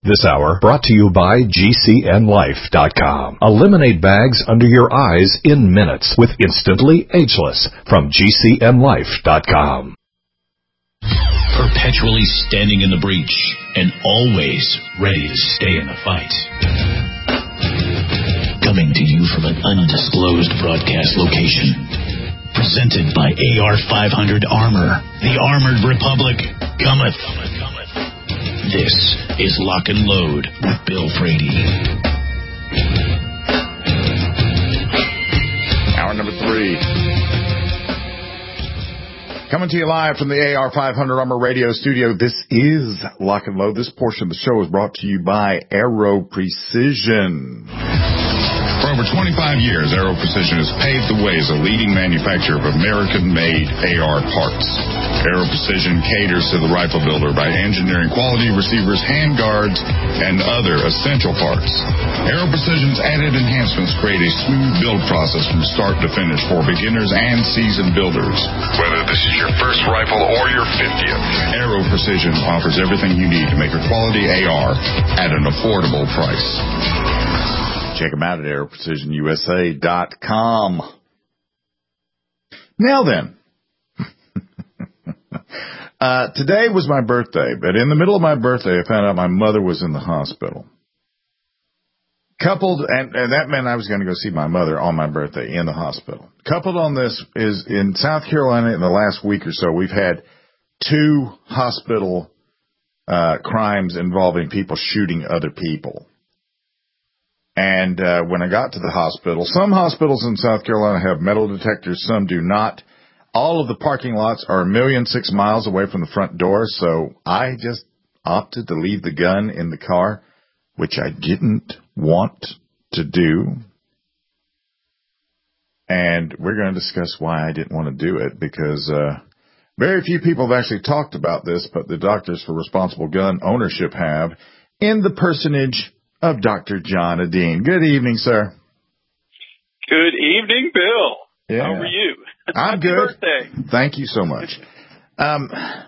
This hour brought to you by GCNLife.com. Eliminate bags under your eyes in minutes with Instantly Ageless from GCNLife.com. Perpetually standing in the breach and always ready to stay in the fight. Coming to you from an undisclosed broadcast location. Presented by AR-500 Armor. The Armored Republic cometh. This is Lock and Load with Bill Frady. Hour number 3. Coming to you live from the AR-500 Armor Radio studio. This is Lock and Load. This portion of the show is brought to you by Aero Precision. For over 25 years, Aero Precision has paved the way as a leading manufacturer of American-made AR parts. Aero Precision caters to the rifle builder by engineering quality receivers, handguards, and other essential parts. Aero Precision's added enhancements create a smooth build process from start to finish for beginners and seasoned builders. Whether this is your first rifle or your 50th, Aero Precision offers everything you need to make a quality AR at an affordable price. Check them out at AeroPrecisionUSA.com. Now then, today was my birthday, but in the middle of my birthday, I found out my mother was in the hospital. Coupled, and that meant I was going to go see my mother on my birthday in the hospital. Coupled on this is in South Carolina in the last week or so, we've had 2 hospital crimes involving people shooting other people. And when I got to the hospital, some hospitals in South Carolina have metal detectors, some do not. All of the parking lots are 1,000,006 miles away from the front door, so I just opted to leave the gun in the car, which I didn't want to do. And we're going to discuss why I didn't want to do it, because very few people have actually talked about this, but the Doctors for Responsible Gun Ownership have, in the personage of Dr. John Adine. Good evening, sir. Good evening, Bill. Yeah. How are you? I'm Happy good. Birthday. Thank you so much. How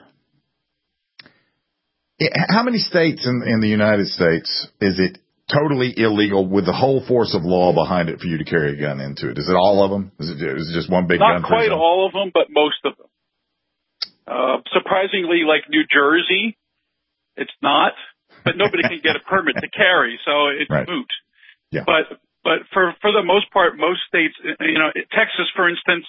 many states in the United States is it totally illegal with the whole force of law behind it for you to carry a gun into it? Is it all of them? Is it just one big gun? Not quite all of them, but most of them. Surprisingly, like New Jersey, it's not. But nobody can get a permit to carry, so it's right. moot. Yeah. But for the most part, most states, Texas, for instance,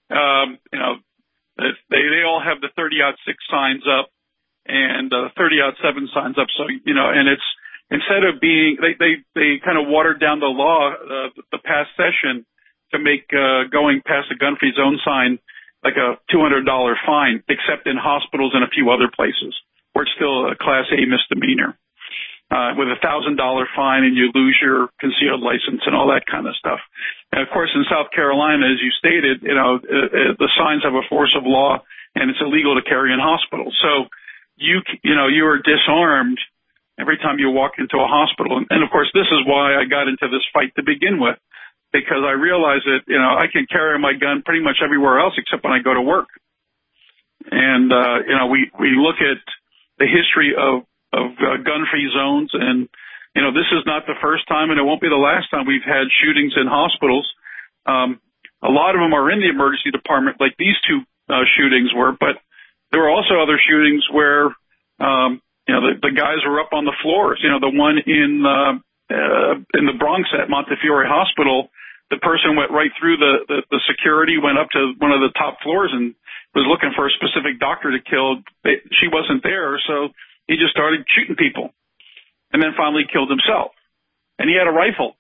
they all have the 30-06 signs up and 30-07 signs up. So and it's instead of being they kind of watered down the law the past session to make going past a gun-free zone sign like a $200 fine, except in hospitals and a few other places where it's still a Class A misdemeanor. With a $1,000 fine and you lose your concealed license and all that kind of stuff. And of course, in South Carolina, as you stated, the signs have a force of law and it's illegal to carry in hospitals. So you are disarmed every time you walk into a hospital. And of course, this is why I got into this fight to begin with, because I realized that, I can carry my gun pretty much everywhere else except when I go to work. And, we look at the history of gun-free zones, and this is not the first time, and it won't be the last time we've had shootings in hospitals. A lot of them are in the emergency department, like these 2 shootings were, but there were also other shootings where the guys were up on the floors. The one in the Bronx at Montefiore Hospital, the person went right through the security, went up to one of the top floors, and was looking for a specific doctor to kill. She wasn't there, so he just started shooting people and then finally killed himself. And he had a rifle,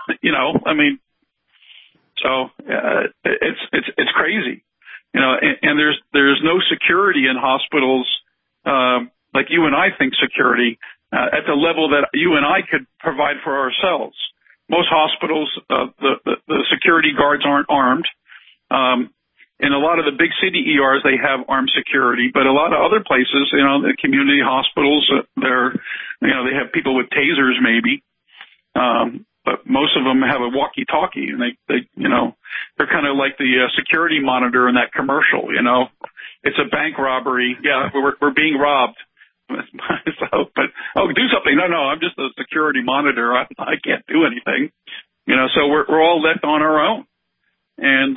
so it's crazy, and there's no security in hospitals, like you and I think security, at the level that you and I could provide for ourselves. Most hospitals, the security guards aren't armed. In a lot of the big city ERs, they have armed security, but a lot of other places, the community hospitals, they have people with tasers maybe, but most of them have a walkie-talkie, and they're kind of like the security monitor in that commercial. It's a bank robbery. Yeah, we're being robbed. So, but do something. No, I'm just a security monitor. I can't do anything. So we're all left on our own, and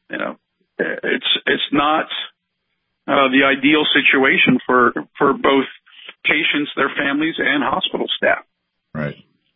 it's not the ideal situation for both patients, their families, and hospital staff. Right.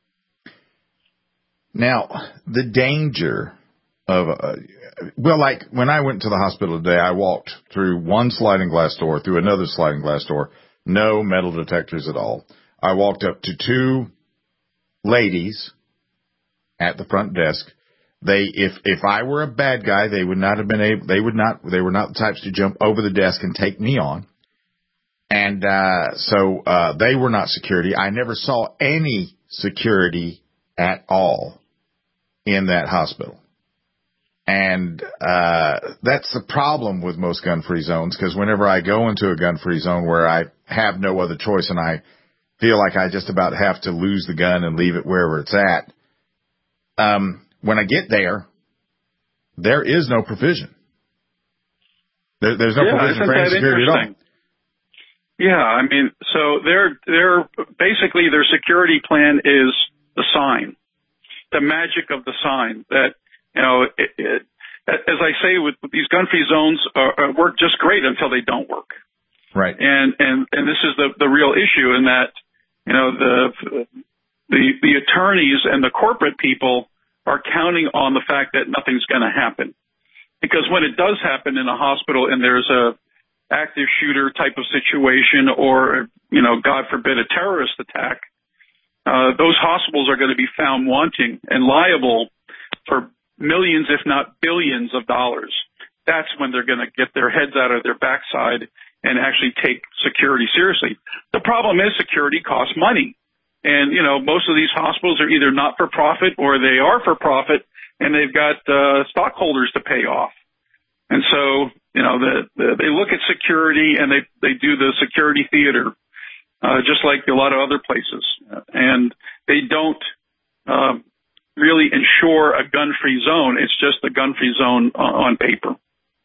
Now, the danger of, like when I went to the hospital today, I walked through one sliding glass door, through another sliding glass door, no metal detectors at all. I walked up to two ladies at the front desk. If I were a bad guy, they would not have been able, they were not the types to jump over the desk and take me on. And, so they were not security. I never saw any security at all in that hospital. And, that's the problem with most gun-free zones, because whenever I go into a gun-free zone where I have no other choice and I feel like I just about have to lose the gun and leave it wherever it's at, when I get there, there is no provision. There's no provision for any security at all. Yeah, I mean, so they're basically their security plan is the sign, the magic of the sign. That as I say, with these gun-free zones, work just great until they don't work. Right. And this is the real issue in that the attorneys and the corporate people are counting on the fact that nothing's going to happen, because when it does happen in a hospital and there's a active shooter type of situation, or, God forbid, a terrorist attack, those hospitals are going to be found wanting and liable for millions, if not billions of dollars. That's when they're going to get their heads out of their backside and actually take security seriously. The problem is security costs money. And, most of these hospitals are either not for profit or they are for profit, and they've got stockholders to pay off. And so, they look at security and they do the security theater, just like a lot of other places. And they don't really ensure a gun-free zone. It's just a gun-free zone on paper.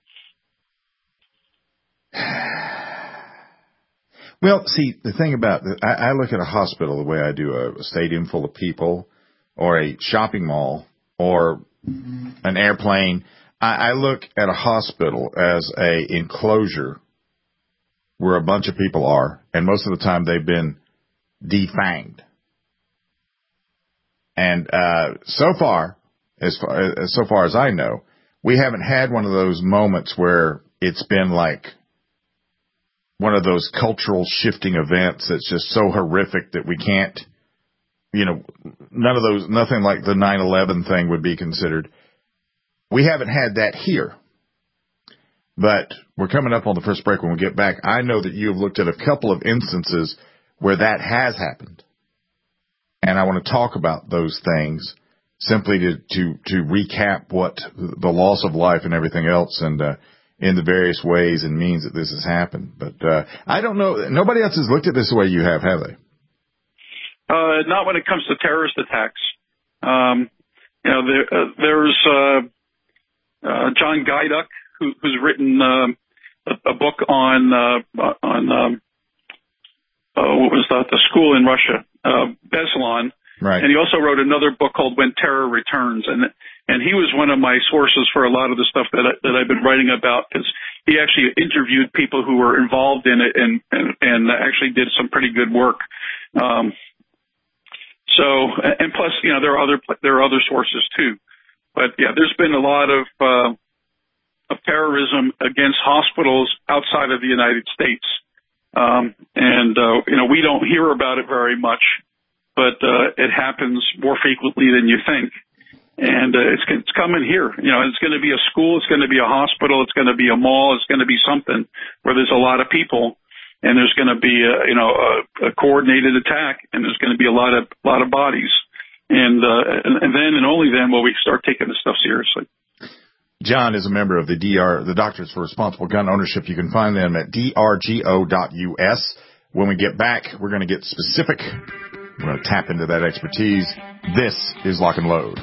Well, see, the thing about I look at a hospital the way I do a stadium full of people, or a shopping mall, or an airplane. I look at a hospital as a enclosure where a bunch of people are, and most of the time they've been defanged. And so far as I know, we haven't had one of those moments where it's been like one of those cultural shifting events that's just so horrific that we can't, nothing like the 9/11 thing would be considered. We haven't had that here. But we're coming up on the first break. When we get back, I know that you have looked at a couple of instances where that has happened. And I want to talk about those things simply to recap what the loss of life and everything else, and in the various ways and means that this has happened. But I don't know. Nobody else has looked at this the way you have they? Not when it comes to terrorist attacks. There's John Guyduck, who's written a book on what was that? The school in Russia, Beslan. Right. And he also wrote another book called When Terror Returns, and he was one of my sources for a lot of the stuff that I've been writing about, because he actually interviewed people who were involved in it and actually did some pretty good work. So, and plus, there are other sources too. But yeah, there's been a lot of terrorism against hospitals outside of the United States. We don't hear about it very much, but it happens more frequently than you think. And it's coming here. It's going to be a school, it's going to be a hospital, it's going to be a mall, it's going to be something where there's a lot of people, and there's going to be a coordinated attack, and there's going to be a lot of bodies. And then and only then will we start taking this stuff seriously. John is a member of the Doctors for Responsible Gun Ownership. You can find them at drgo.us. When we get back, we're going to get specific. We're going to tap into that expertise. This is Lock and Load.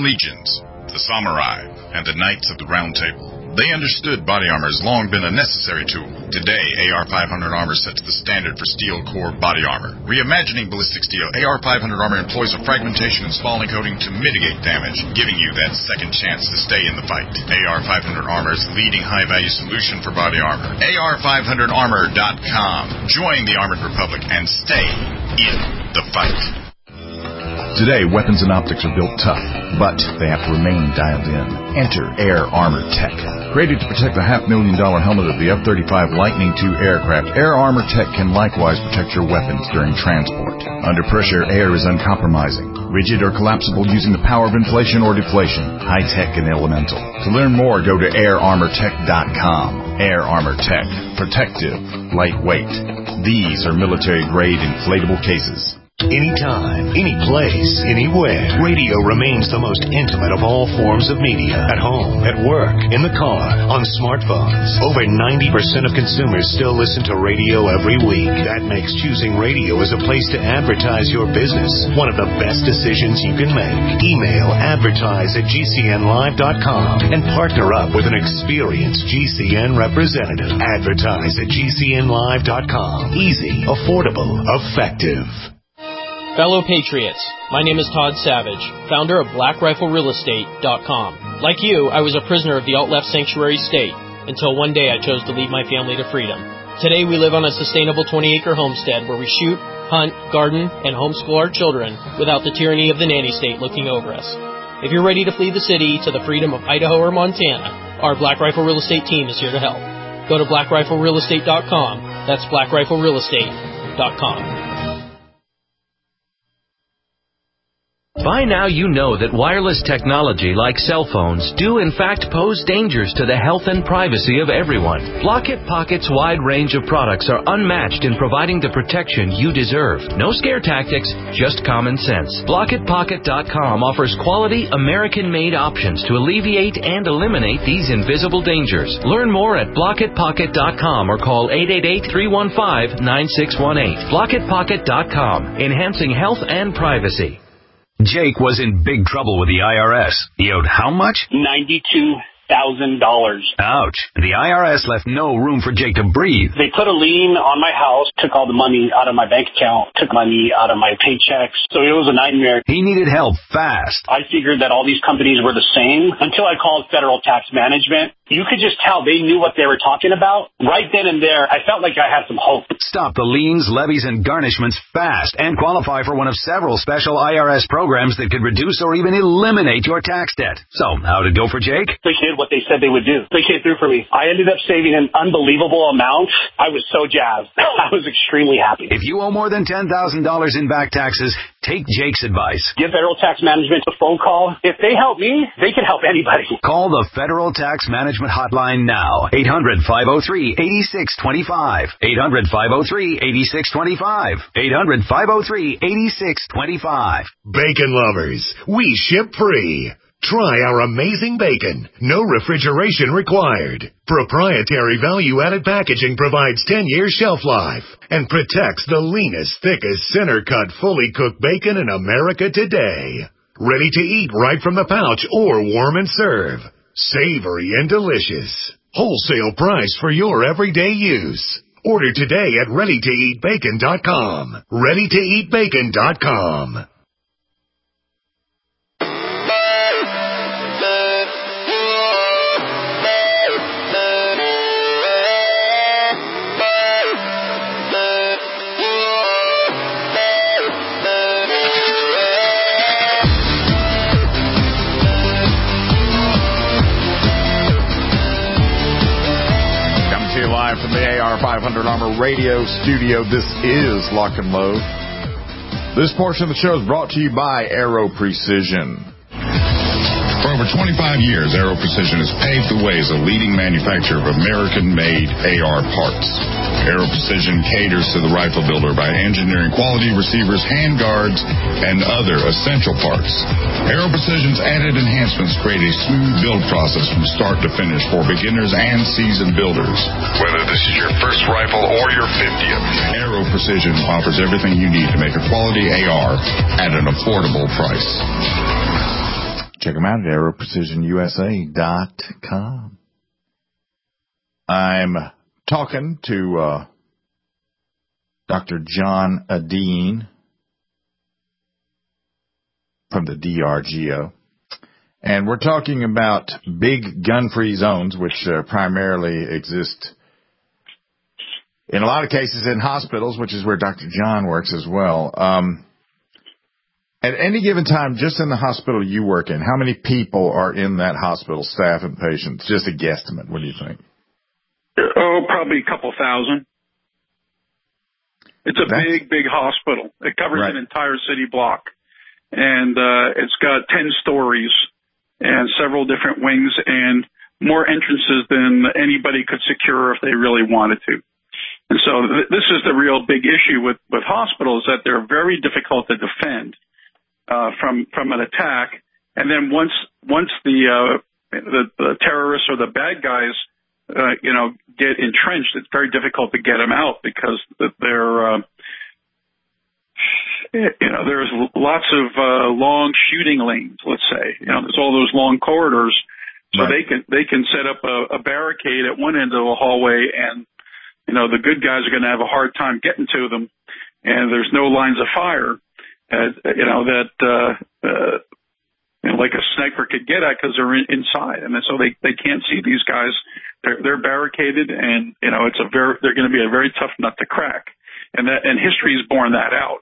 legions, the samurai, and the knights of the Round Table. They understood body armor has long been a necessary tool. Today, AR-500 armor sets the standard for steel core body armor. Reimagining ballistic steel, AR-500 armor employs a fragmentation and spalling coating to mitigate damage, giving you that second chance to stay in the fight. AR-500 armor is the leading high-value solution for body armor. AR500armor.com. Join the Armored Republic and stay in the fight. Today, weapons and optics are built tough, but they have to remain dialed in. Enter Air Armor Tech. Created to protect the $500,000 helmet of the F-35 Lightning II aircraft, Air Armor Tech can likewise protect your weapons during transport. Under pressure, air is uncompromising, rigid or collapsible using the power of inflation or deflation, high-tech and elemental. To learn more, go to airarmortech.com. Air Armor Tech. Protective. Lightweight. These are military-grade inflatable cases. Anytime, any place, anywhere, radio remains the most intimate of all forms of media. At home, at work, in the car, on smartphones. Over 90% of consumers still listen to radio every week. That makes choosing radio as a place to advertise your business one of the best decisions you can make. Email advertise@gcnlive.com and partner up with an experienced GCN representative. Advertise@gcnlive.com. Easy, affordable, effective. Fellow Patriots, my name is Todd Savage, founder of BlackRifleRealEstate.com. Like you, I was a prisoner of the alt-left sanctuary state until one day I chose to lead my family to freedom. Today we live on a sustainable 20-acre homestead where we shoot, hunt, garden, and homeschool our children without the tyranny of the nanny state looking over us. If you're ready to flee the city to the freedom of Idaho or Montana, our Black Rifle Real Estate team is here to help. Go to BlackRifleRealEstate.com. That's BlackRifleRealEstate.com. By now you know that wireless technology like cell phones do in fact pose dangers to the health and privacy of everyone. Blockit Pocket's wide range of products are unmatched in providing the protection you deserve. No scare tactics, just common sense. BlockitPocket.com offers quality American-made options to alleviate and eliminate these invisible dangers. Learn more at BlockitPocket.com or call 888-315-9618. BlockitPocket.com, enhancing health and privacy. Jake was in big trouble with the IRS. He owed how much? $92,000. Ouch. The IRS left no room for Jake to breathe. They put a lien on my house, took all the money out of my bank account, took money out of my paychecks. So it was a nightmare. He needed help fast. I figured that all these companies were the same until I called Federal Tax Management. You could just tell they knew what they were talking about. Right then and there, I felt like I had some hope. Stop the liens, levies, and garnishments fast and qualify for one of several special IRS programs that could reduce or even eliminate your tax debt. So, how'd it go for Jake? They did what they said they would do. They came through for me. I ended up saving an unbelievable amount. I was so jazzed. I was extremely happy. If you owe more than $10,000 in back taxes, take Jake's advice. Give Federal Tax Management a phone call. If they help me, they can help anybody. Call the Federal Tax Management hotline now. 800-503-8625. 800-503-8625. 800-503-8625. Bacon lovers, we ship free. Try our amazing bacon. No refrigeration required. Proprietary value-added packaging provides 10-year shelf life and protects the leanest, thickest, center-cut, fully cooked bacon in America today. Ready to eat right from the pouch or warm and serve. Savory and delicious. Wholesale price for your everyday use. Order today at ReadyToEatBacon.com. ReadyToEatBacon.com. From the AR500 Armor Radio Studio, this is Lock and Load. This portion of the show is brought to you by Aero Precision. For over 25 years, Aero Precision has paved the way as a leading manufacturer of American-made AR parts. Aero Precision caters to the rifle builder by engineering quality receivers, handguards, and other essential parts. Aero Precision's added enhancements create a smooth build process from start to finish for beginners and seasoned builders. Whether this is your first rifle or your 50th, Aero Precision offers everything you need to make a quality AR at an affordable price. Check them out at aeroprecisionusa.com. I'm talking to Dr. John Adine from the DRGO. And we're talking about big gun-free zones, which primarily exist in a lot of cases in hospitals, which is where Dr. John works as well. At any given time, just in the hospital you work in, how many people are in that hospital, staff and patients? Just a guesstimate. What do you think? Oh, probably a couple thousand. It's a big hospital. It covers an entire city block. And it's got 10 stories and several different wings and more entrances than anybody could secure if they really wanted to. And so this is the real big issue with hospitals, that they're very difficult to defend from an attack. And then once the terrorists or the bad guys get entrenched, it's very difficult to get them out because they're there's lots of long shooting lanes, let's say. There's all those long corridors, so they can set up a barricade at one end of the hallway, and the good guys are going to have a hard time getting to them, and there's no lines of fire like a sniper could get at because they're inside, and so they can't see these guys. They're barricaded, and they're going to be a very tough nut to crack, and history has borne that out.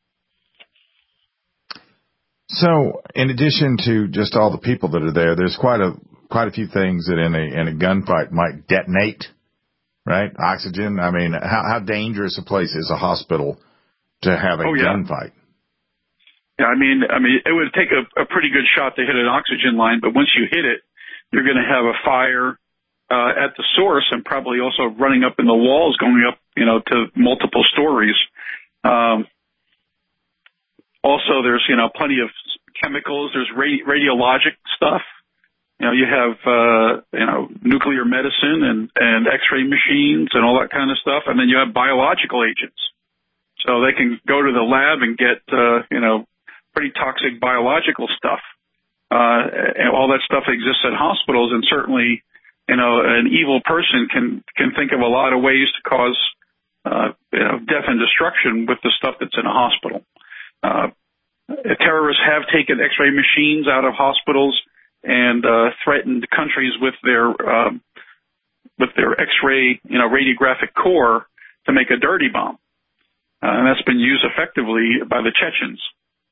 So, in addition to just all the people that are there, there's quite a few things that in a gunfight might detonate, right? Oxygen. I mean, how dangerous a place is a hospital to have a gunfight? Yeah, I mean, it would take a pretty good shot to hit an oxygen line, but once you hit it, you're going to have a fire at the source and probably also running up in the walls, going up, to multiple stories. Also, there's, plenty of chemicals. There's radiologic stuff. You have, nuclear medicine and X-ray machines and all that kind of stuff. And then you have biological agents. So they can go to the lab and get, pretty toxic biological stuff. And all that stuff exists at hospitals. And certainly, an evil person can think of a lot of ways to cause, death and destruction with the stuff that's in a hospital. Terrorists have taken X-ray machines out of hospitals and threatened countries with their X-ray, radiographic core to make a dirty bomb, and that's been used effectively by the Chechens.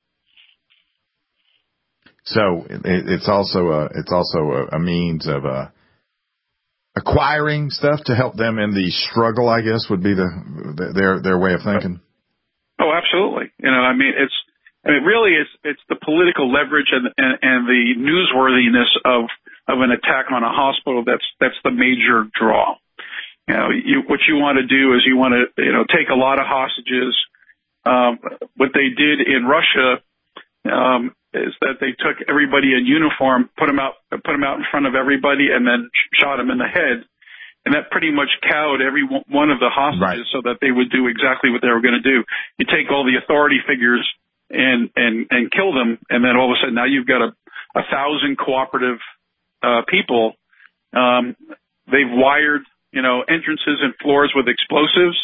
So it's also a means of acquiring stuff to help them in the struggle, I guess, would be their way of thinking. Oh, absolutely. It's the political leverage and the newsworthiness of an attack on a hospital that's the major draw. What you want to do is you want to take a lot of hostages. What they did in Russia is that they took everybody in uniform, put them out in front of everybody, and then shot them in the head. And that pretty much cowed every one of the hostages so that they would do exactly what they were going to do. You take all the authority figures and kill them, and then all of a sudden now you've got 1,000 cooperative people. They've wired entrances and floors with explosives,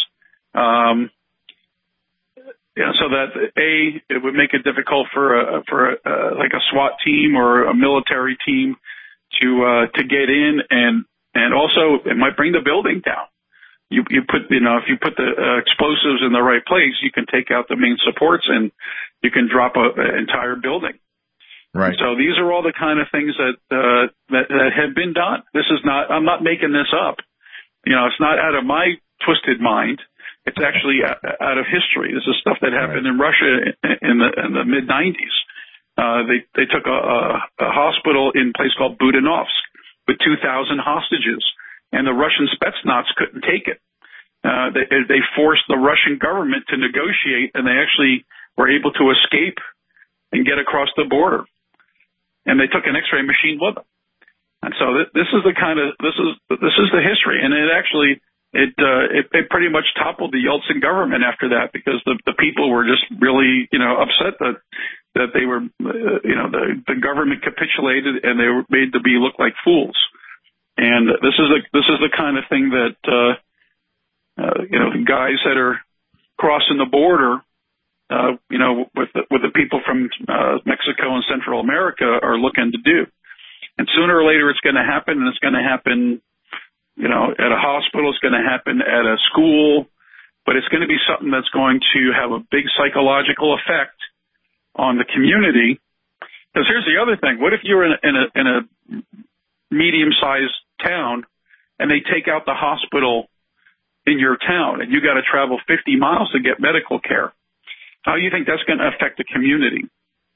so that it would make it difficult for like a SWAT team or a military team to get in, and also it might bring the building down. You put if you put the explosives in the right place, you can take out the main supports and you can drop an entire building. Right. So these are all the kind of things that have been done. I'm not making this up. It's not out of my twisted mind. It's actually out of history. This is stuff that happened in Russia in the mid '90s. They took a hospital in a place called Budanovsk with 2,000 hostages, and the Russian Spetsnaz couldn't take it. They forced the Russian government to negotiate, and they actually were able to escape and get across the border. And they took an X-ray machine with them. And so this is the history, and it actually. It pretty much toppled the Yeltsin government after that because the people were just really, upset that that they were, the government capitulated and they were made to look like fools. And this is the kind of thing that, the guys that are crossing the border, with the people from Mexico and Central America are looking to do. And sooner or later it's going to happen, and it's going to happen, at a hospital, it's going to happen at a school, but it's going to be something that's going to have a big psychological effect on the community. Because here's the other thing. What if you're in a medium-sized town and they take out the hospital in your town and you got to travel 50 miles to get medical care? How do you think that's going to affect the community?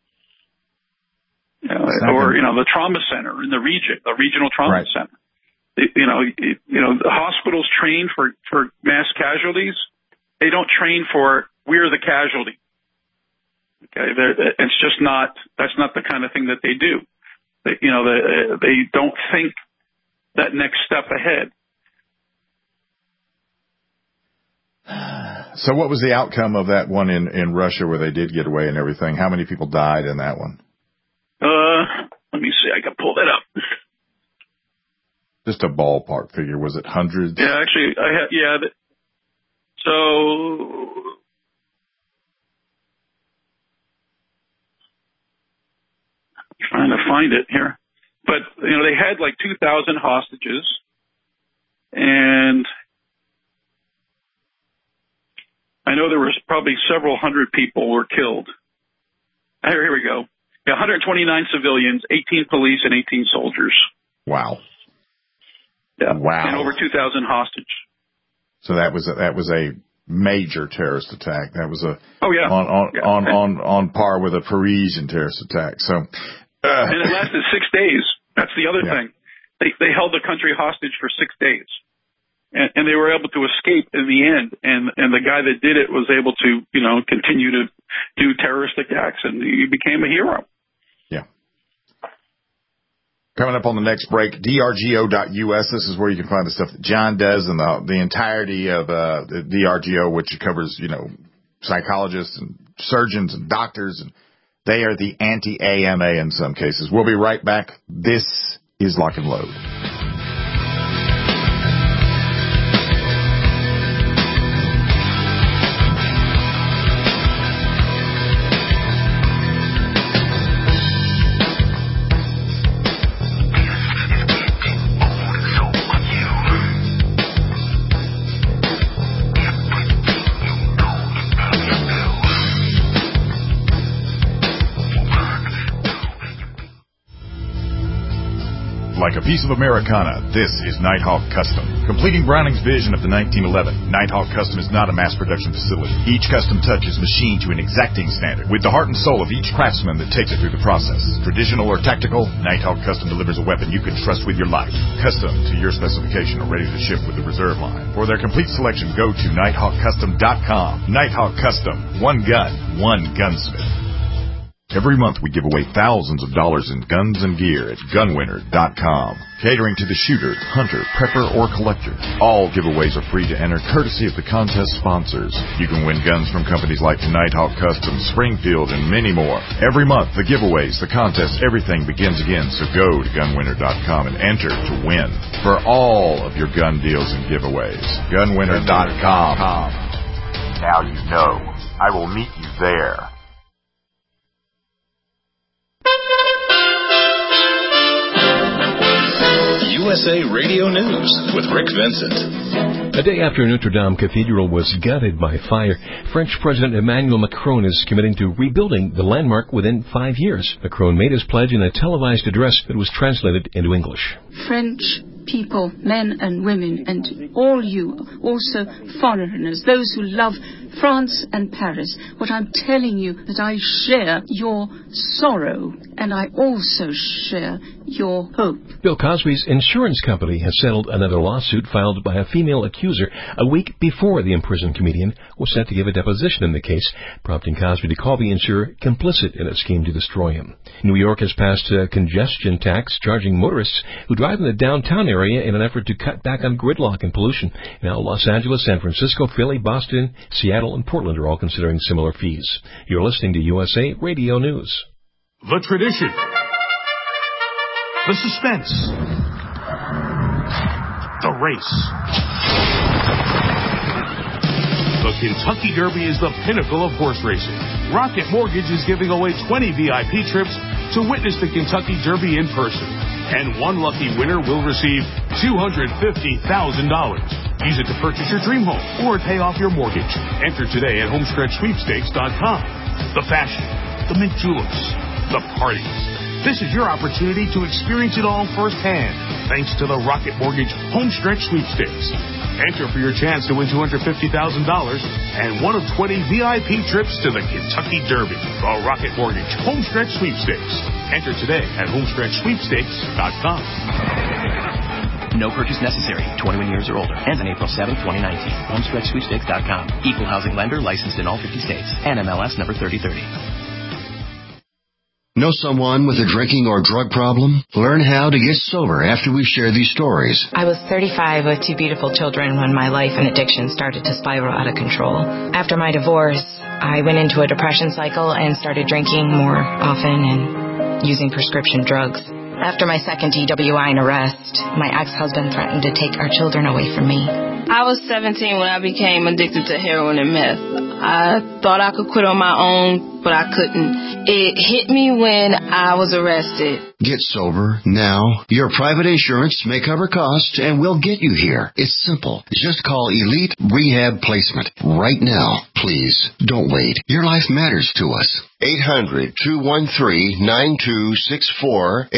Or the trauma center in the regional trauma center. The hospitals train for mass casualties. They don't train for we're the casualty. Okay, it's just not. That's not the kind of thing that they do. They don't think that next step ahead. So what was the outcome of that one in Russia where they did get away and everything? How many people died in that one? Let me see. I can pull that up. Just a ballpark figure. Was it hundreds? Yeah, actually, so trying to find it here. But, they had like 2,000 hostages, and I know there was probably several hundred people were killed. Here we go. 129 civilians, 18 police, and 18 soldiers. Wow. Yeah. Wow. And over 2,000 hostage. So that was a major terrorist attack. That was on par with a Parisian terrorist attack. So, and it lasted 6 days. That's the other thing. They held the country hostage for 6 days. And they were able to escape in the end. And the guy that did it was able to, continue to do terroristic acts, and he became a hero. Yeah. Coming up on the next break, drgo.us. This is where you can find the stuff that John does and the entirety of the DRGO, which covers, psychologists and surgeons and doctors, and they are the anti-AMA in some cases. We'll be right back. This is Lock and Load. Like a piece of Americana, this is Nighthawk Custom. Completing Browning's vision of the 1911, Nighthawk Custom is not a mass production facility. Each custom touch is machined to an exacting standard, with the heart and soul of each craftsman that takes it through the process. Traditional or tactical, Nighthawk Custom delivers a weapon you can trust with your life. Custom to your specification or ready to ship with the reserve line. For their complete selection, go to nighthawkcustom.com. Nighthawk Custom. One gun, one gunsmith. Every month we give away thousands of dollars in guns and gear at gunwinner.com. Catering to the shooter, hunter, prepper, or collector. All giveaways are free to enter courtesy of the contest sponsors. You can win guns from companies like Nighthawk Custom, Springfield, and many more. Every month, the giveaways, the contests, everything begins again. So go to gunwinner.com and enter to win for all of your gun deals and giveaways. Gunwinner.com. Now you know. I will meet you there. USA Radio News with Rick Vincent. A day after Notre Dame Cathedral was gutted by fire, French President Emmanuel Macron is committing to rebuilding the landmark within 5 years. Macron made his pledge in a televised address that was translated into English. French people, men and women, and all you, also foreigners, those who love France and Paris, what I'm telling you that I share your sorrow, and I also share your hope. Bill Cosby's insurance company has settled another lawsuit filed by a female accuser a week before the imprisoned comedian was set to give a deposition in the case, prompting Cosby to call the insurer complicit in a scheme to destroy him. New York has passed a congestion tax charging motorists who drive in the downtown area in an effort to cut back on gridlock and pollution. Now, Los Angeles, San Francisco, Philly, Boston, Seattle, and Portland are all considering similar fees. You're listening to USA Radio News. The tradition. The suspense. The race. The Kentucky Derby is the pinnacle of horse racing. Rocket Mortgage is giving away 20 VIP trips to witness the Kentucky Derby in person. And one lucky winner will receive $250,000. Use it to purchase your dream home or pay off your mortgage. Enter today at homestretchsweepstakes.com. The fashion, the mint juleps, the parties. This is your opportunity to experience it all firsthand, thanks to the Rocket Mortgage Homestretch Sweepstakes. Enter for your chance to win $250,000 and one of 20 VIP trips to the Kentucky Derby. The Rocket Mortgage Homestretch Sweepstakes. Enter today at homestretchsweepstakes.com. No purchase necessary. 21 years or older. Ends on April 7, 2019. HomestretchSweepstakes.com. Equal housing lender licensed in all 50 states. NMLS number 3030. Know someone with a drinking or drug problem? Learn how to get sober after we share these stories. I was 35 with 2 beautiful children when my life and addiction started to spiral out of control. After my divorce, I went into a depression cycle and started drinking more often and using prescription drugs. After my second DWI and arrest, my ex-husband threatened to take our children away from me. I was 17 when I became addicted to heroin and meth. I thought I could quit on my own, but I couldn't. It hit me when I was arrested. Get sober now. Your private insurance may cover costs and we'll get you here. It's simple. Just call Elite Rehab Placement right now. Please, don't wait. Your life matters to us. 800-213-9264.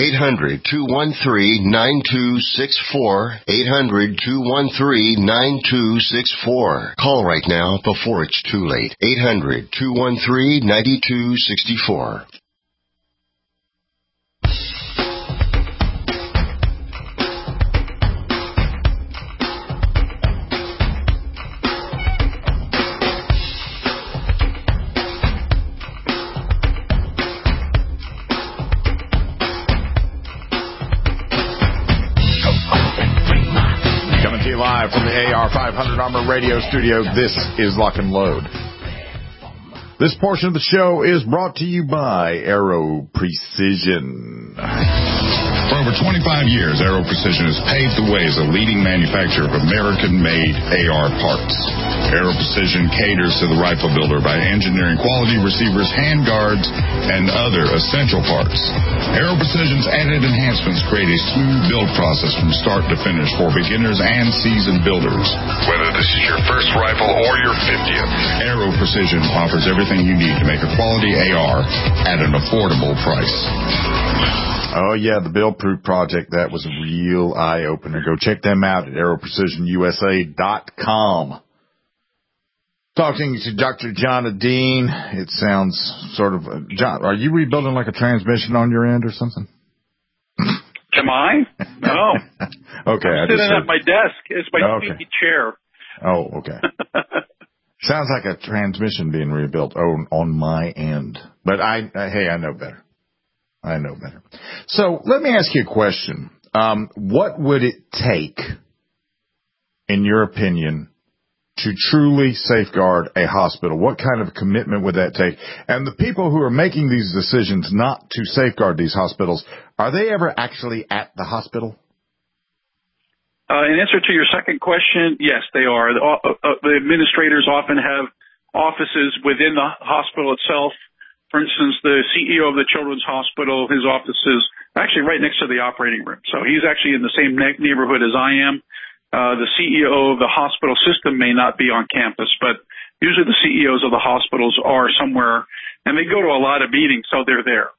800-213-9264. 800-213-9264. Call right now before it's too late. 800-213-9264. Live from the AR 500 Armor Radio Studio, this is Lock and Load. This portion of the show is brought to you by Aero Precision. For over 25 years, Aero Precision has paved the way as a leading manufacturer of American-made AR parts. Aero Precision caters to the rifle builder by engineering quality receivers, handguards, and other essential parts. Aero Precision's added enhancements create a smooth build process from start to finish for beginners and seasoned builders. Whether this is your first rifle or your 50th, Aero Precision offers everything you need to make a quality AR at an affordable price. Oh, yeah, the Build Proof Project, that was a real eye-opener. Go check them out at aeroprecisionusa.com. Talking to Dr. John Dean, it sounds sort of... John, are you rebuilding like a transmission on your end or something? Am I? No. Okay. I'm sitting at my desk. It's my squeaky chair. Oh, okay. Sounds like a transmission being rebuilt on my end. But hey, I know better. I know better. So let me ask you a question. What would it take, in your opinion, to truly safeguard a hospital? What kind of commitment would that take? And the people who are making these decisions not to safeguard these hospitals, are they ever actually at the hospital? In answer to your second question, yes, they are. The administrators often have offices within the hospital itself. For instance, the CEO of the Children's Hospital, his office is actually right next to the operating room. So he's actually in the same neighborhood as I am. The CEO of the hospital system may not be on campus, but usually the CEOs of the hospitals are somewhere, and they go to a lot of meetings, so they're there.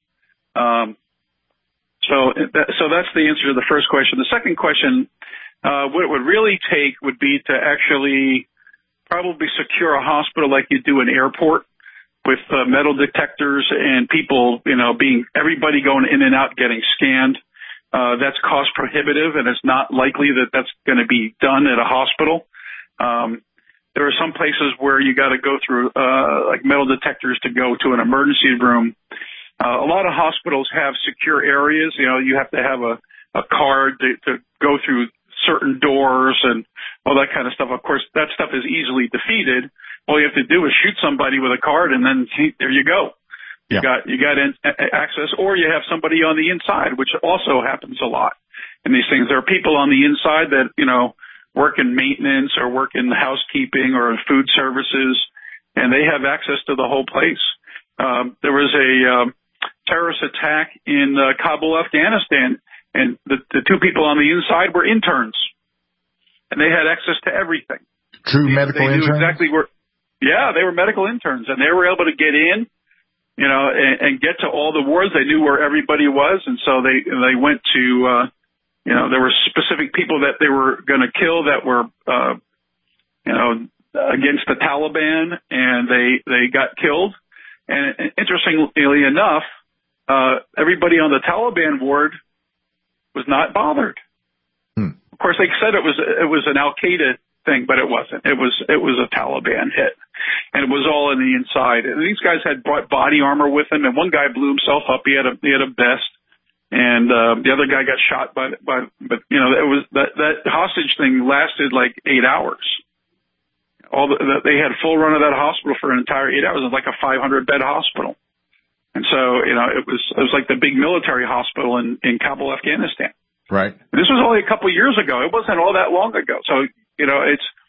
So that's the answer to the first question. The second question, what it would really take would be to actually probably secure a hospital like you do an airport, with metal detectors and people, everybody going in and out getting scanned. that's cost prohibitive, and it's not likely that that's going to be done at a hospital. There are some places where you got to go through like metal detectors to go to an emergency room. A lot of hospitals have secure areas. You know, you have to have a card to go through certain doors and all that kind of stuff. Of course, that stuff is easily defeated. All you have to do is shoot somebody with a card, and then there you go. Yeah. You got access, or you have somebody on the inside, which also happens a lot in these things. There are people on the inside that, you know, work in maintenance or work in housekeeping or food services, and they have access to the whole place. There was a terrorist attack in Kabul, Afghanistan, and the two people on the inside were interns, and they had access to everything. True medical interns? Knew exactly where. Yeah, they were medical interns, and they were able to get in, you know, and get to all the wards. They knew where everybody was, and so they went to, you know, there were specific people that they were going to kill that were, you know, against the Taliban, and they got killed. And interestingly enough, everybody on the Taliban ward was not bothered. Of course, they said it was an Al-Qaeda thing, but it wasn't. It was a Taliban hit, and it was all in the inside. And these guys had brought body armor with them, and one guy blew himself up. He had a vest, and the other guy got shot but you know, it was that hostage thing lasted like 8 hours. They had full run of that hospital for an entire 8 hours. It was like a 500-bed hospital. And so, you know, it was like the big military hospital in Kabul, Afghanistan. Right. And this was only a couple of years ago. It wasn't all that long ago. So, you know,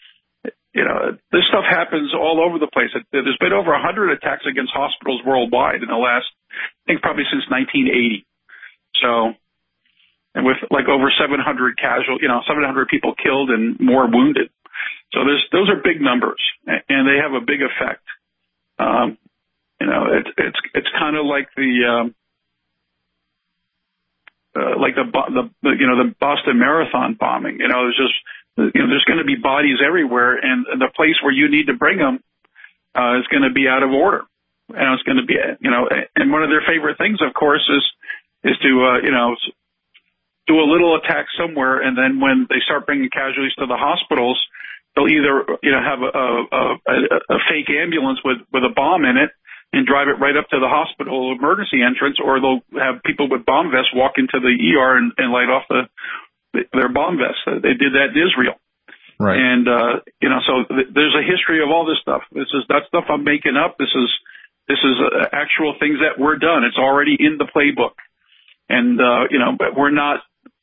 this stuff happens all over the place. There's been over 100 attacks against hospitals worldwide in the last, I think probably since 1980. So, and with like over 700 casualties, you know, 700 people killed and more wounded. So those are big numbers, and they have a big effect. You know, it's kind of like the Boston Marathon bombing. You know, there's going to be bodies everywhere, and the place where you need to bring them is going to be out of order. And it's going to be, you know, and one of their favorite things, of course, is to you know, do a little attack somewhere, and then when they start bringing casualties to the hospitals, they'll either, you know, have a fake ambulance with a bomb in it and drive it right up to the hospital emergency entrance, or they'll have people with bomb vests walk into the ER and light off their bomb vests. They did that in Israel. Right. And, you know, so there's a history of all this stuff. This is not stuff I'm making up. This is actual things that were done. It's already in the playbook. And, you know, but we're not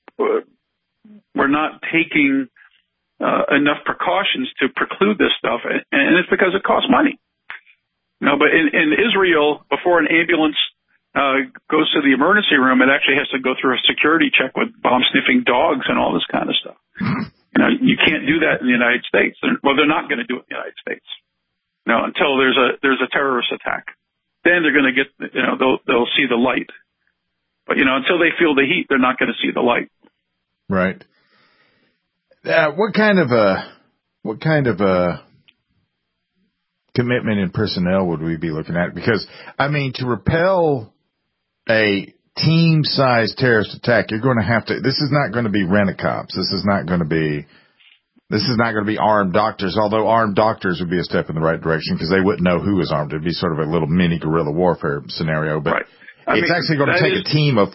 taking enough precautions to preclude this stuff. And it's because it costs money. No, but in Israel, before an ambulance goes to the emergency room, it actually has to go through a security check with bomb-sniffing dogs and all this kind of stuff. You know, you can't do that in the United States. Well, they're not going to do it in the United States. No, until there's a terrorist attack. Then they're going to get, you know, they'll see the light. But, you know, until they feel the heat, they're not going to see the light. Right. What kind of a commitment in personnel would we be looking at? Because, I mean, to repel a team-sized terrorist attack, you're going to have to. This is not going to be rent-a-cops. This is not going to be armed doctors. Although armed doctors would be a step in the right direction because they wouldn't know who was armed. It'd be sort of a little mini guerrilla warfare scenario. But it's actually going to take a team of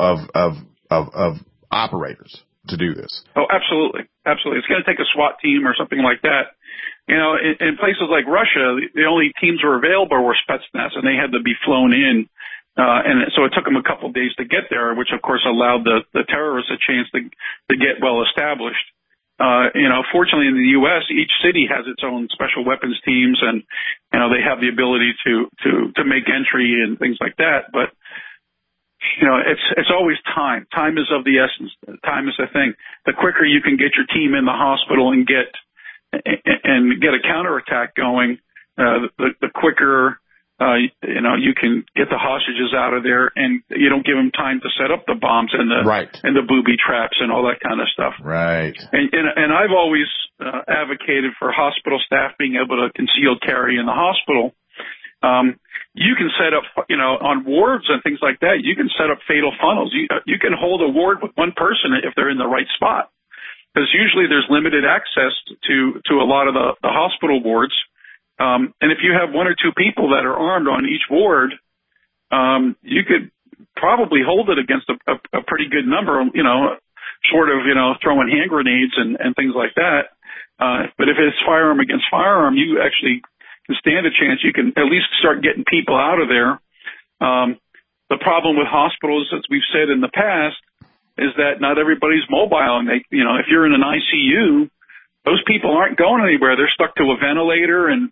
operators to do this. Oh, absolutely. Absolutely. It's going to take a SWAT team or something like that. You know, in places like Russia, the only teams who were available were Spetsnaz, and they had to be flown in. And so it took them a couple of days to get there, which of course allowed the terrorists a chance to get well established. You know, fortunately in the U.S., each city has its own special weapons teams, and, you know, they have the ability to make entry and things like that. But, you know, it's always time. Time is of the essence. Time is the thing. The quicker you can get your team in the hospital and get a counterattack going, the quicker, you know, you can get the hostages out of there, and you don't give them time to set up the bombs and the booby traps and all that kind of stuff. Right. And I've always advocated for hospital staff being able to conceal carry in the hospital. you can set up, on wards and things like that, you can set up fatal funnels. You can hold a ward with one person if they're in the right spot. Because usually there's limited access to a lot of the hospital wards. And if you have one or two people that are armed on each ward, you could probably hold it against a pretty good number, short of, throwing hand grenades and things like that. But if it's firearm against firearm, you actually can stand a chance. You can at least start getting people out of there. The problem with hospitals, as we've said in the past, is that not everybody's mobile. And if you're in an ICU, those people aren't going anywhere. They're stuck to a ventilator, and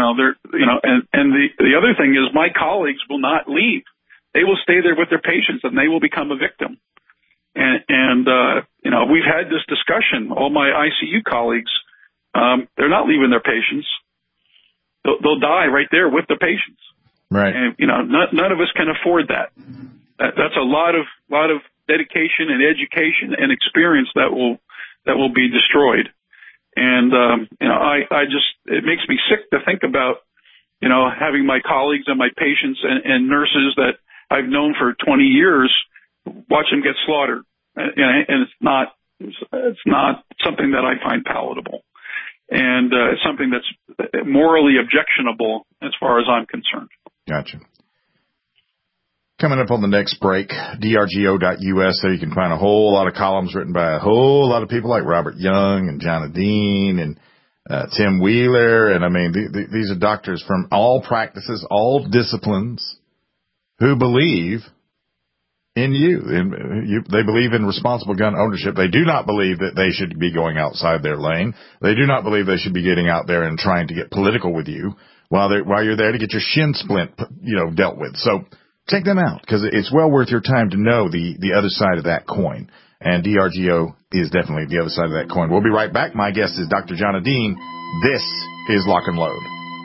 the other thing is my colleagues will not leave. They will stay there with their patients, and they will become a victim. And we've had this discussion. All my ICU colleagues, they're not leaving their patients. They'll die right there with the patients. Right. And, none of us can afford that. That's a lot of dedication and education and experience that will be destroyed. And, it makes me sick to think about, having my colleagues and my patients and nurses that I've known for 20 years, watch them get slaughtered. And it's not something that I find palatable. And, it's something that's morally objectionable as far as I'm concerned. Gotcha. Coming up on the next break, drgo.us, there you can find a whole lot of columns written by a whole lot of people like Robert Young and John Dean and Tim Wheeler. And, these are doctors from all practices, all disciplines who believe in you. They believe in responsible gun ownership. They do not believe that they should be going outside their lane. They do not believe they should be getting out there and trying to get political with you while you're there to get your shin splint, dealt with. So check them out, because it's well worth your time to know the other side of that coin. And DRGO is definitely the other side of that coin. We'll be right back. My guest is Dr. John Dean. This is Lock and Load.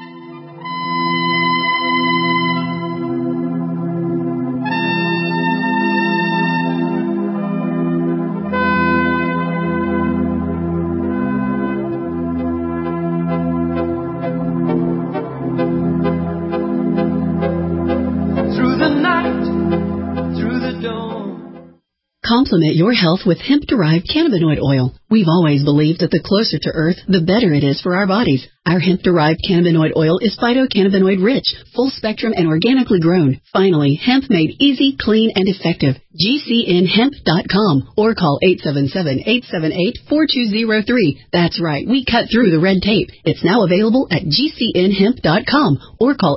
Complement your health with hemp-derived cannabinoid oil. We've always believed that the closer to Earth, the better it is for our bodies. Our hemp-derived cannabinoid oil is phytocannabinoid-rich, full-spectrum, and organically grown. Finally, hemp made easy, clean, and effective. GCNhemp.com or call 877-878-4203. That's right, we cut through the red tape. It's now available at GCNhemp.com or call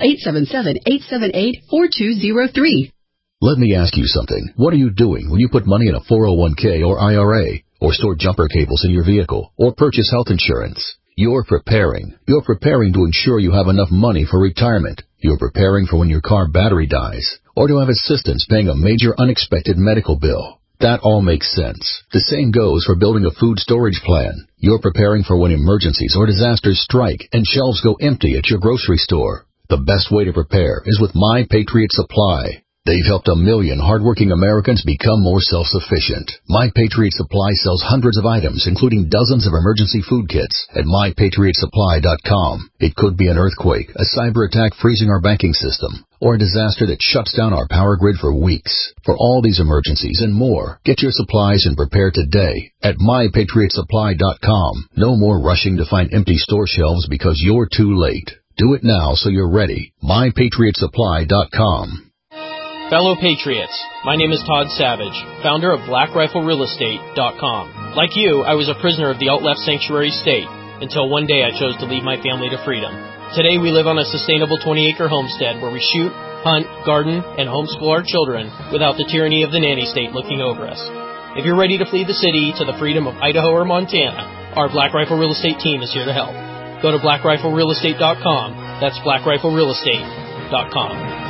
877-878-4203. Let me ask you something. What are you doing when you put money in a 401k or IRA, or store jumper cables in your vehicle, or purchase health insurance? You're preparing. You're preparing to ensure you have enough money for retirement. You're preparing for when your car battery dies, or to have assistance paying a major unexpected medical bill. That all makes sense. The same goes for building a food storage plan. You're preparing for when emergencies or disasters strike and shelves go empty at your grocery store. The best way to prepare is with My Patriot Supply. They've helped 1 million hardworking Americans become more self-sufficient. My Patriot Supply sells hundreds of items, including dozens of emergency food kits, at MyPatriotSupply.com. It could be an earthquake, a cyber attack freezing our banking system, or a disaster that shuts down our power grid for weeks. For all these emergencies and more, get your supplies and prepare today at MyPatriotSupply.com. No more rushing to find empty store shelves because you're too late. Do it now so you're ready. MyPatriotSupply.com. Fellow Patriots, my name is Todd Savage, founder of BlackRifleRealEstate.com. Like you, I was a prisoner of the alt-left sanctuary state until one day I chose to lead my family to freedom. Today we live on a sustainable 20-acre homestead where we shoot, hunt, garden, and homeschool our children without the tyranny of the nanny state looking over us. If you're ready to flee the city to the freedom of Idaho or Montana, our Black Rifle Real Estate team is here to help. Go to BlackRifleRealEstate.com. That's BlackRifleRealEstate.com.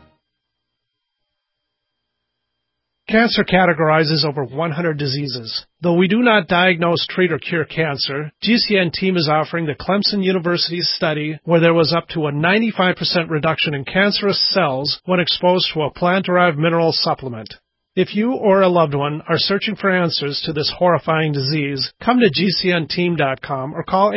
Cancer categorizes over 100 diseases. Though we do not diagnose, treat, or cure cancer, GCN team is offering the Clemson University study where there was up to a 95% reduction in cancerous cells when exposed to a plant-derived mineral supplement. If you or a loved one are searching for answers to this horrifying disease, come to GCNteam.com or call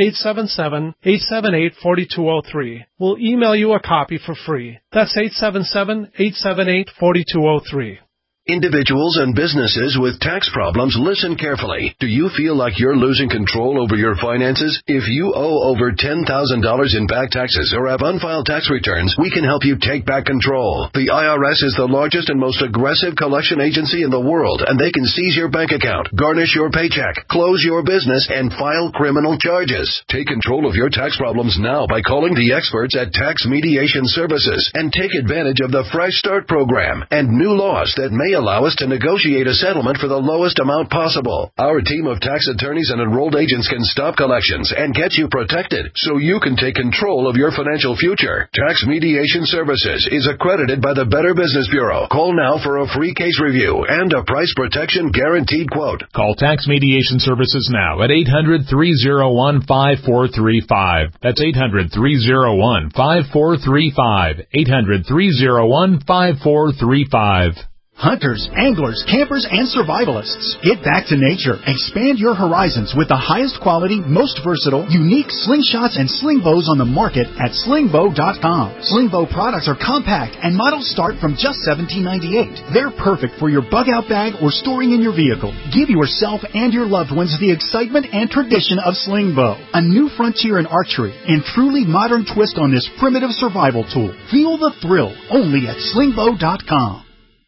877-878-4203. We'll email you a copy for free. That's 877-878-4203. Individuals and businesses with tax problems, listen carefully. Do you feel like you're losing control over your finances? If you owe over $10,000 in back taxes or have unfiled tax returns, we can help you take back control. The IRS is the largest and most aggressive collection agency in the world, and they can seize your bank account, garnish your paycheck, close your business, and file criminal charges. Take control of your tax problems now by calling the experts at Tax Mediation Services and take advantage of the Fresh Start program and new laws that may allow us to negotiate a settlement for the lowest amount possible. Our team of tax attorneys and enrolled agents can stop collections and get you protected so you can take control of your financial future. Tax Mediation Services is accredited by the Better Business Bureau. Call now for a free case review and a price protection guaranteed quote. Call Tax Mediation Services now at 800-301-5435. That's 800-301-5435. 800-301-5435. Hunters, anglers, campers, and survivalists. Get back to nature. Expand your horizons with the highest quality, most versatile, unique slingshots and sling bows on the market at slingbow.com. Slingbow products are compact and models start from just $17.98. They're perfect for your bug-out bag or storing in your vehicle. Give yourself and your loved ones the excitement and tradition of Slingbow, a new frontier in archery and truly modern twist on this primitive survival tool. Feel the thrill only at slingbow.com.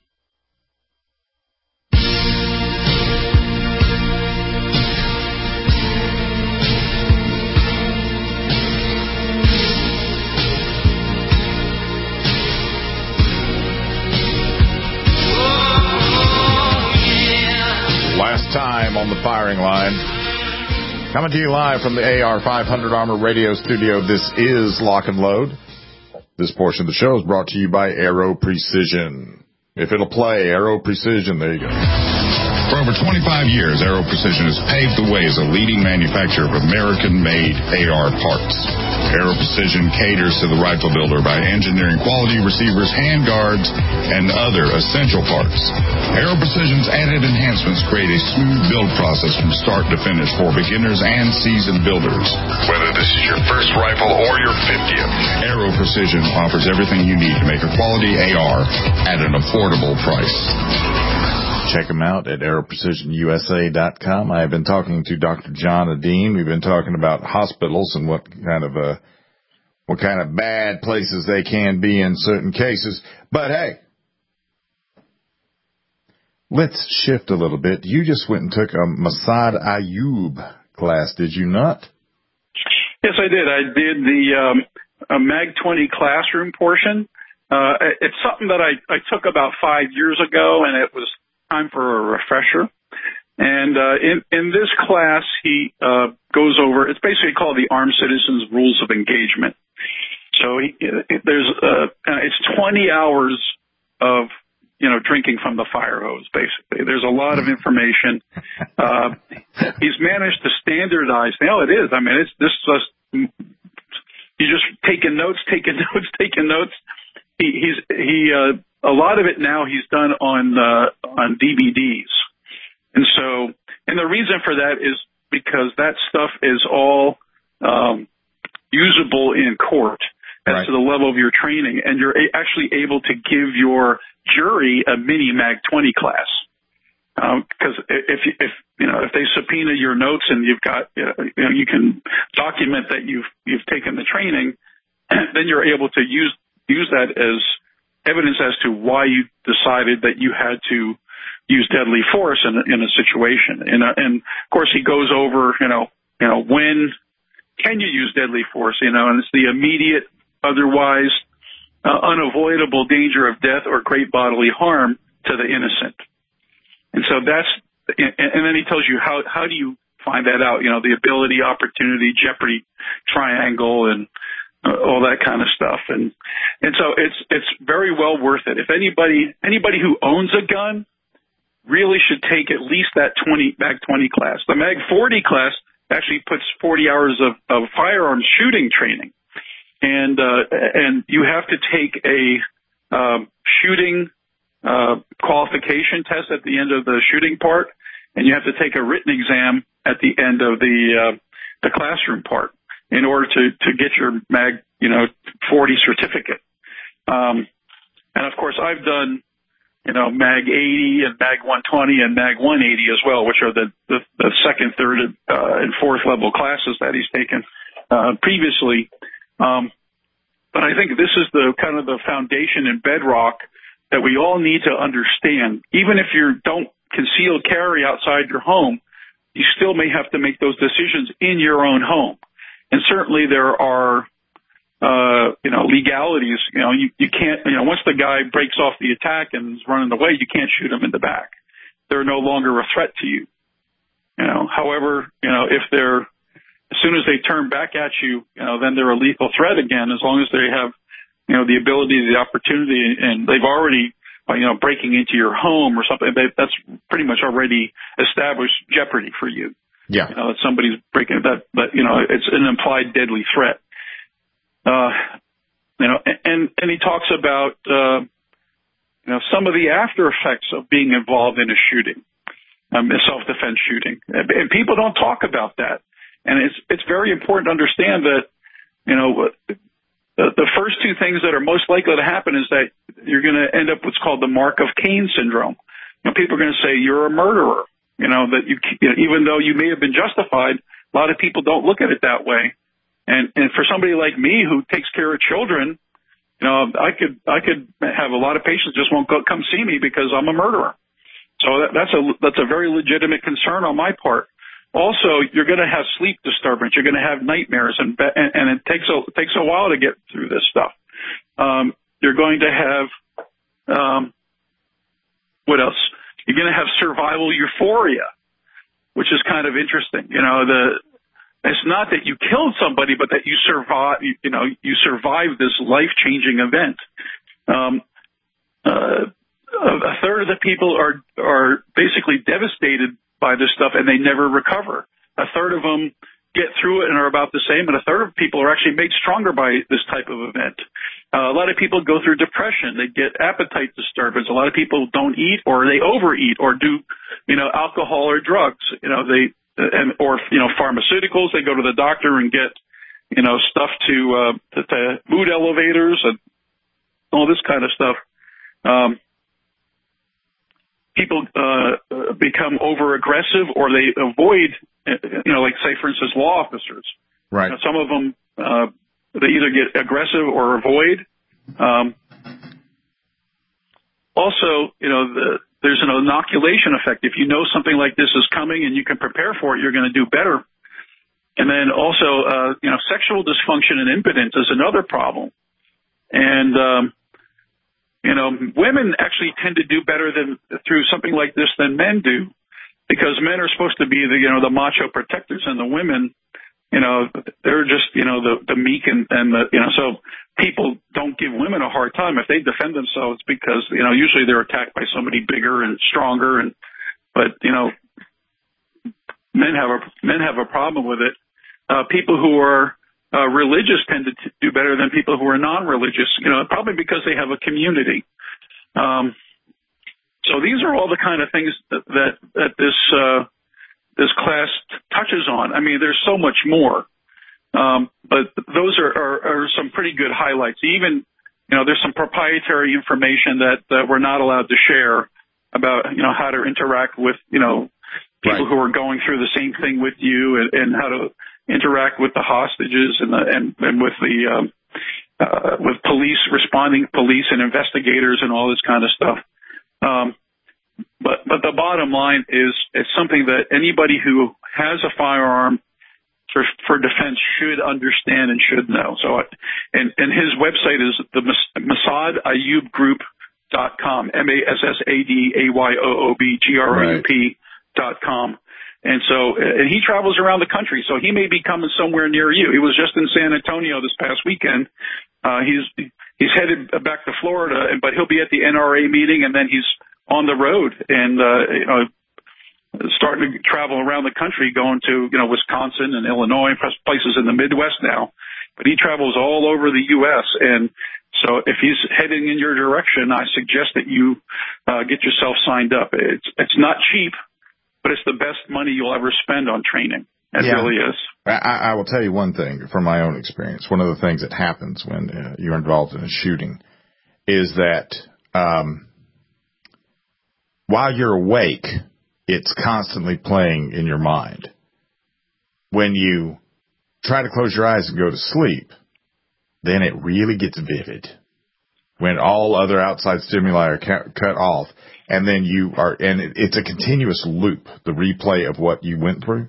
Time on the firing line. Coming to you live from the AR500 Armor Radio Studio. This is Lock and Load. This portion of the show is brought to you by Aero Precision. If it'll play, Aero Precision, there you go. For over 25 years, Aero Precision has paved the way as a leading manufacturer of American-made AR parts. Aero Precision caters to the rifle builder by engineering quality receivers, handguards, and other essential parts. Aero Precision's added enhancements create a smooth build process from start to finish for beginners and seasoned builders. Whether this is your first rifle or your 50th, Aero Precision offers everything you need to make a quality AR at an affordable price. Check them out at aeroprecisionusa.com. I have been talking to Dr. John Adine. We've been talking about hospitals and what kind of bad places they can be in certain cases. But hey, let's shift a little bit. You just went and took a Massad Ayoob class, did you not? Yes, I did. I did the MAG-20 classroom portion. It's something that I took about 5 years ago, and it was time for a refresher. And in this class, he goes over, it's basically called the Armed Citizens Rules of Engagement. So it's 20 hours of, drinking from the fire hose, basically. There's a lot of information. He's managed to standardize. It is. I mean, he's just taking notes. A lot of it now he's done on DVDs. And the reason for that is because that stuff is all usable in court as to the level of your training, and you're actually able to give your jury a mini MAG-20 class. Because if they subpoena your notes and you've got, you can document that you've taken the training, then you're able to use that as evidence as to why you decided that you had to use deadly force in a situation. And of course he goes over, when can you use deadly force, and it's the immediate, otherwise unavoidable danger of death or great bodily harm to the innocent. And so and then he tells you how do you find that out, the ability, opportunity, jeopardy triangle, and all that kind of stuff. And so it's very well worth it. If anybody who owns a gun really should take at least that MAG-20 class. The MAG-40 class actually puts 40 hours of firearms shooting training. And you have to take a shooting qualification test at the end of the shooting part, and you have to take a written exam at the end of the classroom part in order to get your MAG 40 certificate. And of course, I've done MAG 80 and MAG 120 and MAG 180 as well, which are the second, third, and fourth level classes that he's taken previously. But I think this is the kind of the foundation and bedrock that we all need to understand. Even if you don't conceal carry outside your home, you still may have to make those decisions in your own home. And certainly there are, legalities. You can't, once the guy breaks off the attack and is running away, you can't shoot him in the back. They're no longer a threat to you. However, if they're, as soon as they turn back at you, then they're a lethal threat again, as long as they have, the ability, the opportunity, and they've already, breaking into your home or something, that's pretty much already established jeopardy for you. Yeah. That somebody's breaking that, it's an implied deadly threat. And he talks about, some of the after effects of being involved in a shooting, a self-defense shooting. And people don't talk about that. And it's very important to understand that, the first two things that are most likely to happen is that you're going to end up what's called the Mark of Cain syndrome. People are going to say you're a murderer, that even though you may have been justified, a lot of people don't look at it that way. And for somebody like me who takes care of children, I could have a lot of patients just won't come see me because I'm a murderer. So that's a very legitimate concern on my part. Also, you're going to have sleep disturbance. You're going to have nightmares, and it takes a while to get through this stuff. You're going to have what else? You're going to have survival euphoria, which is kind of interesting. It's not that you killed somebody, but that you survive. You survive this life-changing event. A third of the people are basically devastated by this stuff, and they never recover. A third of them get through it and are about the same, and a third of people are actually made stronger by this type of event. A lot of people go through depression. They get appetite disturbance. A lot of people don't eat, or they overeat, or do, alcohol or drugs. Or pharmaceuticals. They go to the doctor and get, stuff to mood elevators and all this kind of stuff. People become over aggressive, or they avoid, like say for instance, law officers. Right. Some of them they either get aggressive or avoid. Also, there's an inoculation effect. If you know something like this is coming and you can prepare for it, you're going to do better. And then also, sexual dysfunction and impotence is another problem. And, women actually tend to do better through something like this than men do, because men are supposed to be the macho protectors, and the women, they're just, the meek and so people don't give women a hard time if they defend themselves, because, usually they're attacked by somebody bigger and stronger, but men have a problem with it. People who are religious tend to do better than people who are non-religious, probably because they have a community. So these are all the kind of things that this class touches on. I mean, there's so much more. But those are some pretty good highlights. Even, there's some proprietary information that we're not allowed to share about, how to interact with, people right. who are going through the same thing with you, and how to interact with the hostages and with the with responding police and investigators and all this kind of stuff. But the bottom line is, it's something that anybody who has a firearm for defense should understand and should know. So, and his website is the MassadAyoobGroup.com, MassadAyoobGroup.com. And so, and he travels around the country, so he may be coming somewhere near you. He was just in San Antonio this past weekend. He's headed back to Florida, but he'll be at the NRA meeting, and then he's on the road and, starting to travel around the country, going to, Wisconsin and Illinois, places in the Midwest now. But he travels all over the U.S. And So if he's heading in your direction, I suggest that you get yourself signed up. It's not cheap, but it's the best money you'll ever spend on training. It really is. I will tell you one thing from my own experience. One of the things that happens when you're involved in a shooting is that while you're awake, it's constantly playing in your mind. When you try to close your eyes and go to sleep, then it really gets vivid. When all other outside stimuli are cut off, and then it's a continuous loop, the replay of what you went through.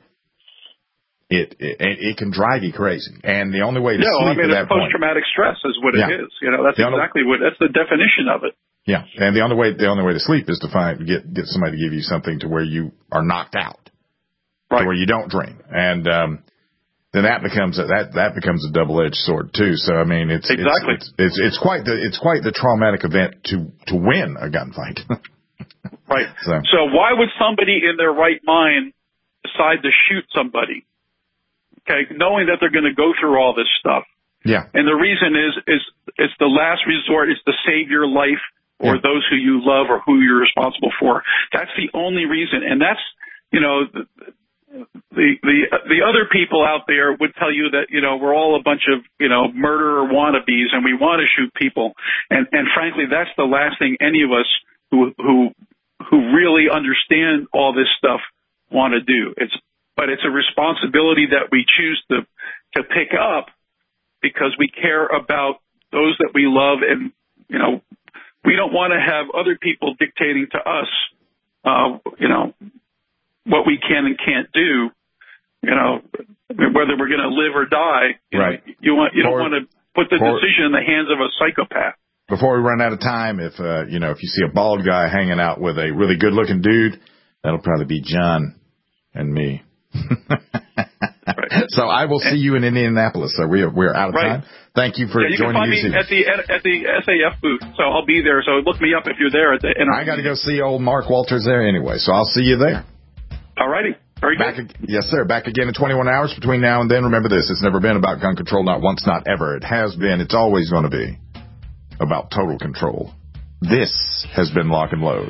It can drive you crazy. And the only way to sleep at that point. Post-traumatic stress is what it is. That's that's the definition of it. Yeah. And the only way to sleep is to get somebody to give you something to where you are knocked out. Right. To where you don't dream. And, then that becomes a double-edged sword too. So I mean, it's quite the traumatic event to win a gunfight. Right. So why would somebody in their right mind decide to shoot somebody? Okay, knowing that they're going to go through all this stuff. Yeah. And the reason is it's the last resort is to save your life or those who you love or who you're responsible for. That's the only reason, and that's The other people out there would tell you that, we're all a bunch of, murderer wannabes and we want to shoot people. And frankly, that's the last thing any of us who really understand all this stuff want to do. But it's a responsibility that we choose to pick up because we care about those that we love. And, we don't want to have other people dictating to us, what we can and can't do, whether we're going to live or die. Right. You don't want to put the decision in the hands of a psychopath. Before we run out of time, if you see a bald guy hanging out with a really good looking dude, that'll probably be John and me. Right. So I will see you in Indianapolis. So we're out of time. Thank you for joining us. You can find me at the SAF booth. So I'll be there. So look me up if you're there at the NRC. I got to go see old Mark Walters there anyway. So I'll see you there. All righty. Very good. Yes, sir. Back again in 21 hours between now and then. Remember this. It's never been about gun control. Not once, not ever. It has been. It's always going to be about total control. This has been Lock and Load.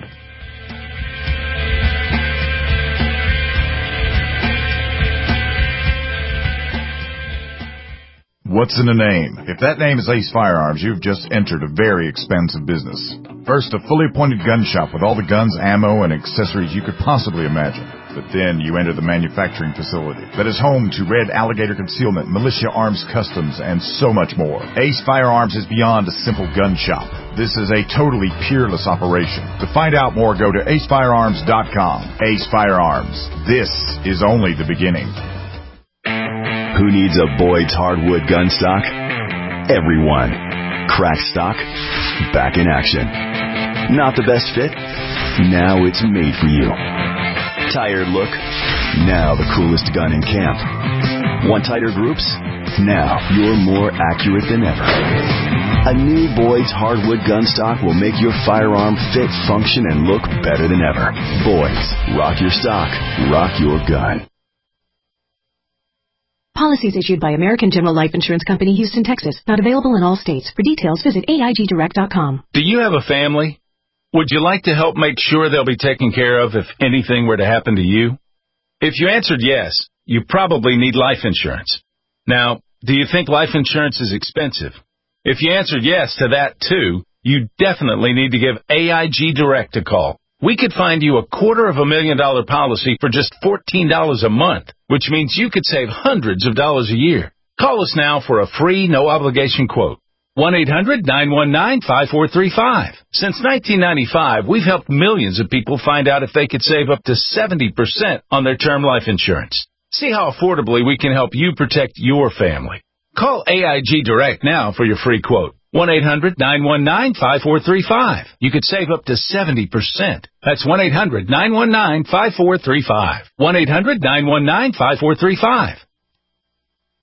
What's in a name? If that name is Ace Firearms, you've just entered a very expensive business. First, a fully appointed gun shop with all the guns, ammo, and accessories you could possibly imagine. But then you enter the manufacturing facility that is home to Red Alligator Concealment, Militia Arms Customs, and so much more. Ace Firearms is beyond a simple gun shop. This is a totally peerless operation. To find out more, go to acefirearms.com. Ace Firearms. This is only the beginning. Who needs a Boyd's hardwood gun stock? Everyone. Cracked stock? Back in action. Not the best fit? Now it's made for you. Tired look? Now the coolest gun in camp. Want tighter groups? Now you're more accurate than ever. A new Boyd's hardwood gun stock will make your firearm fit, function, and look better than ever. Boyd's. Rock your stock. Rock your gun. Policies issued by American General Life Insurance Company, Houston, Texas. Not available in all states. For details, visit AIGdirect.com. Do you have a family? Would you like to help make sure they'll be taken care of if anything were to happen to you? If you answered yes, you probably need life insurance. Now, do you think life insurance is expensive? If you answered yes to that too, you definitely need to give AIG Direct a call. We could find you a $250,000 policy for just $14 a month, which means you could save hundreds of dollars a year. Call us now for a free, no-obligation quote. 1-800-919-5435. Since 1995, we've helped millions of people find out if they could save up to 70% on their term life insurance. See how affordably we can help you protect your family. Call AIG Direct now for your free quote. 1-800-919-5435. You could save up to 70%. That's 1-800-919-5435. 1-800-919-5435.